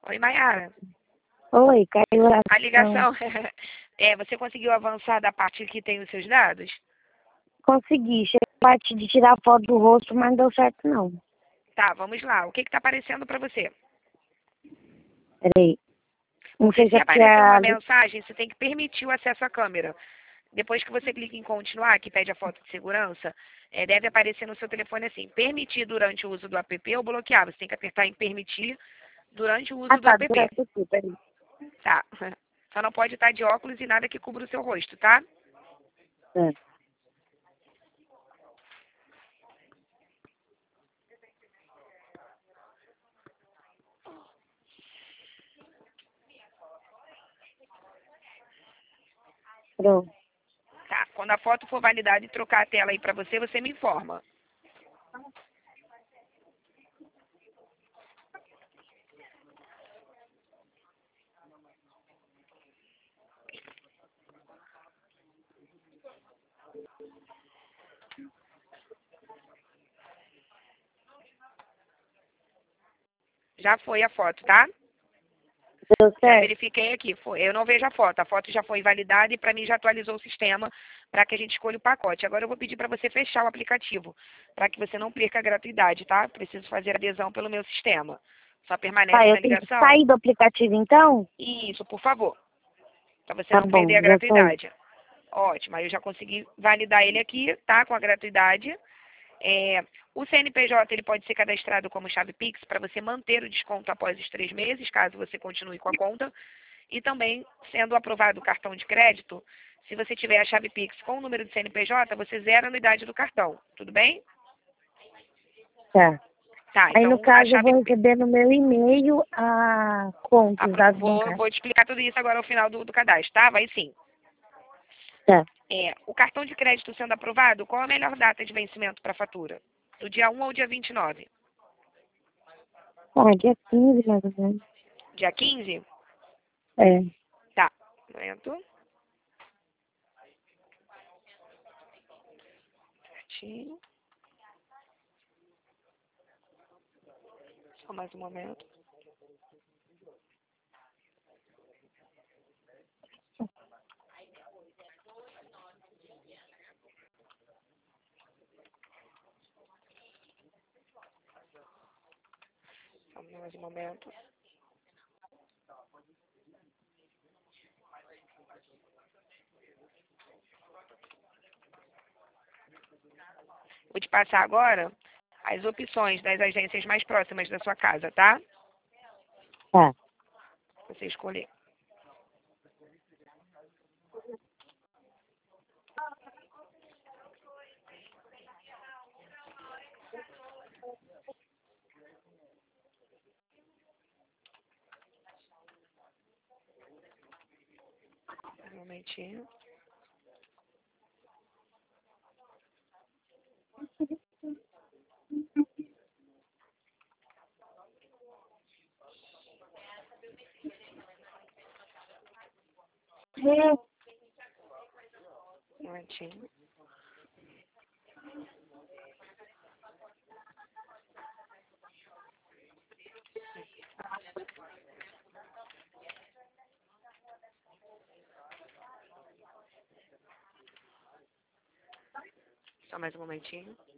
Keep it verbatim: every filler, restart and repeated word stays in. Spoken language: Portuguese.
Oi, Mayara. Oi, caiu a A ligação. ligação, é, você conseguiu avançar da parte que tem os seus dados? Consegui, chegou a parte de tirar foto do rosto, mas não deu certo não. Tá, vamos lá. O que está aparecendo para você? Peraí. Não Porque sei se se é porque aparecer uma a... mensagem, você tem que permitir o acesso à câmera. Depois que você clica em continuar, que pede a foto de segurança, é, deve aparecer no seu telefone assim, permitir durante o uso do app ou bloquear. Você tem que apertar em permitir durante o Ah, uso do tá, app. durante aqui, peraí. Tá. Só não pode estar de óculos e nada que cubra o seu rosto, tá? É. Pronto. Tá. Quando a foto for validada e trocar a tela aí pra você, você me informa. Já foi a foto, tá? Deu Já certo? verifiquei aqui. Foi. Eu não vejo a foto. A foto já foi validada e para mim já atualizou o sistema para que a gente escolha o pacote. Agora eu vou pedir para você fechar o aplicativo, para que você não perca a gratuidade, tá? Preciso fazer a adesão pelo meu sistema. Só Tá, permanece eu na tenho que ligação? sair do aplicativo então? Isso, por favor. Para você Tá não perder bom, a já saí. gratuidade. Ótimo. Aí eu já consegui validar ele aqui, tá? Com a gratuidade. É, o C N P J ele pode ser cadastrado como chave Pix para você manter o desconto após os três meses, caso você continue com a conta. E também, sendo aprovado o cartão de crédito, se você tiver a chave Pix com o número de C N P J, você zera a anuidade do cartão. Tudo bem? Tá. Tá, Aí no então a caso eu chave vou Pix. receber no meu e-mail a conta, os apro- dados Vou, bancários. vou te explicar tudo isso agora ao final do, do cadastro, tá? Vai sim. Tá. É, o cartão de crédito sendo aprovado, qual a melhor data de vencimento para a fatura? Do dia um ao dia vinte e nove? Ah, dia quinze mais ou menos. Dia quinze? É. Tá. Um momento. Certinho. Só mais um momento. Só mais um momento. Vou te passar agora as opções das agências mais próximas da sua casa, tá? Tá. Você escolher. Um momentinho. É. Um momentinho. Só mais um momentinho.